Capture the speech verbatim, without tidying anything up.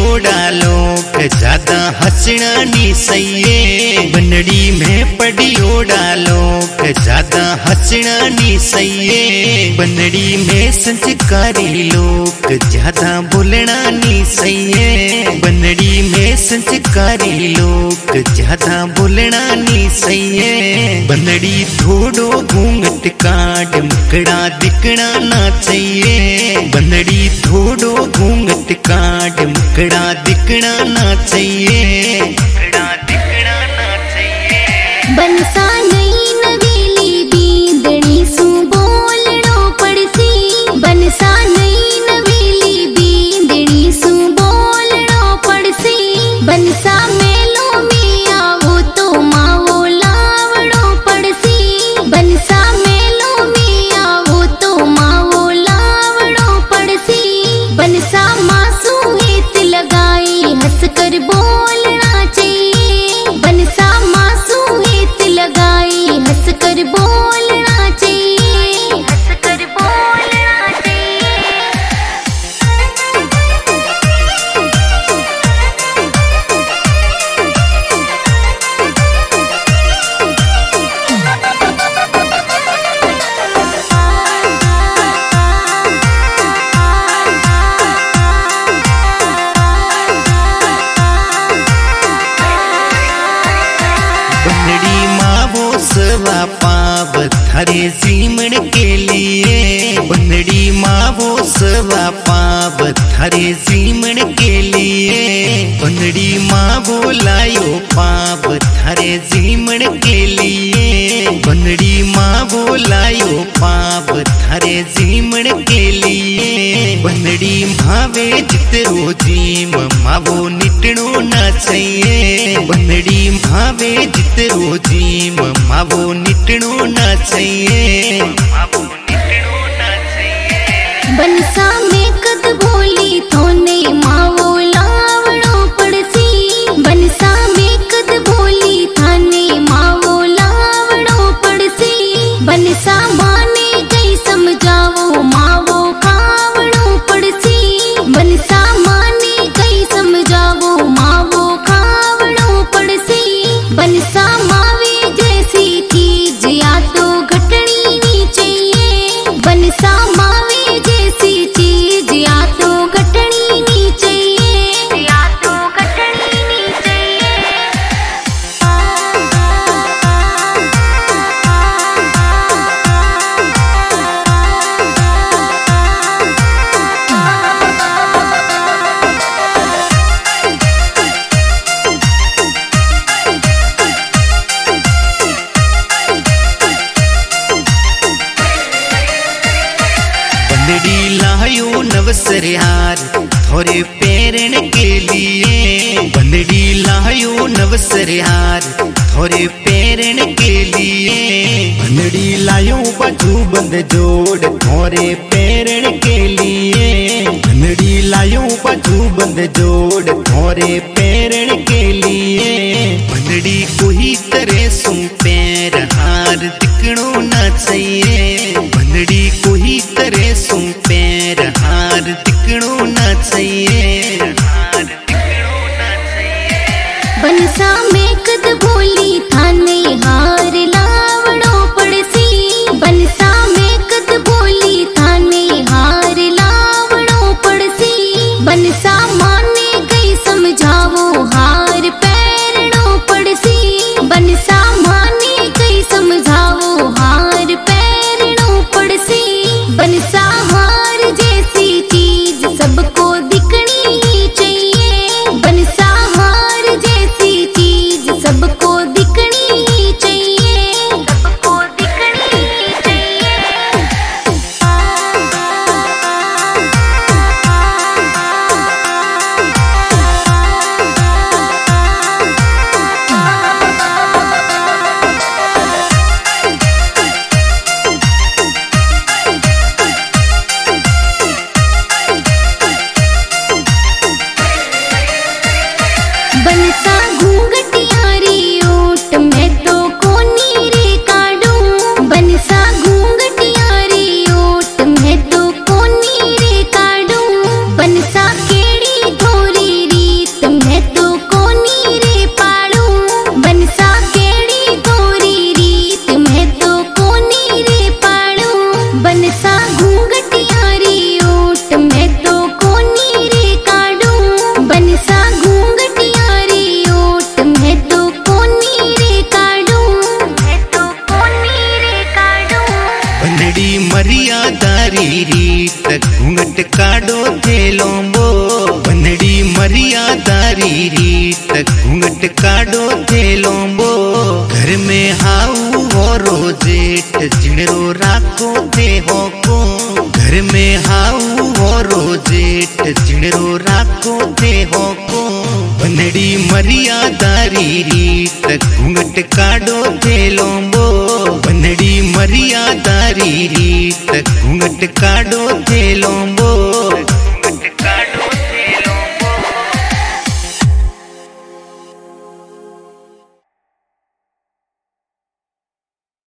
ओड़ा लोग ज्यादा हंसना नहीं सही है। बनड़ी में पड़ी ओड़ा लोग ज्यादा हंसना नहीं सही है। बनड़ी में संस्कारी लोग ज्यादा बोलना नहीं सही है। बनड़ी में संस्कारी लोग ज्यादा बोलना नहीं सही है। बनड़ी थोड़ो घूंघट काट मुखड़ा दिखना ना चाहिए। बनड़ी थोड़ो घूंघट काट मुखड़ा दिखना ना चाहिए। मुखड़ा दिखना ना चाहिए। बनसा नहीं नवेली बींदणी सु बोलणो पड़सी। बनसा नहीं नवेली बींदणी सु बोलणो पड़सी। बनसा मेलो में आवो तो मावो लावणो पड़सी। बनसा मेलो में आवो तो मावो लावणो पड़सी। बनसा मासू हेत लगाई हंस कर बोलना चाहिए। बनसा मासू हेत लगाई हंस कर बोलना चाहिए। हंस कर बोलना चाहिए। बनड़ी मावो सवा पाव थारे जीवन के लिए। बनड़ी मावो सवा पाव थारे जीवन के लिए। बनड़ी मावो लायो पाव थारे जीवन के लिए। बनड़ी मावो लायो पाव थारे जीवन के लिए। बनड़ी भावे जितरो जीम मावो निटणो ना चाहिए। बनड़ी भावे जितरो जीम मावो निटणो ना चाहिए। मावो निटणो ना चाहिए। बनसा में कद बोली थोने मावो लावणो पड़सी। बनसा में कद बोली थाने मावो लावणो पड़सी। बनसा माने कई समझावो मावो खावणो पड़सी। बनसा माने कई समझावो मावो खावणो पड़सी। बनसा मावे जैसी चीज या तो घटनी नहीं चाहिए। बनसा मावे जैसी चीज या तो घटनी नहीं चाहिए। या तो घटनी नहीं चाहिए। बनड़ी लायो नवसर हार थोरे पैरण के लिए। बनड़ी लायो नवसर हार थोरे पैरण के लिए। बनड़ी लायो बाजू बंद जोड़ थोरे पैरण के लिए। बनड़ी लायो बाजू बंद जोड़ थोरे पैरण के लिए। बनड़ी कोई तरह सु पैर हार दिखणो ना चाहिए। बनड़ी कोई तरह सु पैर हार दिखणो ना चाहिए। हार दिखणो ना चाहिए। बनसा में कद बोली थाने हार लावणो पड़सी। बनसा में कद बोली थाने हार लावणो पड़सी। बनसा माने कई समझावो हार पैरणो पड़सी। बनसा माने कई समझावो हार पैरणो पड़सी। बनसा हार जैसी चीज सबको दिखनी ही चाहिए। बनसा हार जैसी चीज सबको दिखनी ही चाहिए। काडो थे लोम्बो। घर में हाउ होरो जेठ जिणरो राखो दे होको। घर में हाउ होरो जेठ जिणरो राखो दे होको। बनड़ी मर्यादारी रीत घूंघट काडो थे लोम्बो। बनड़ी मर्यादारी रीत घूंघट काडो थे लोम्बो।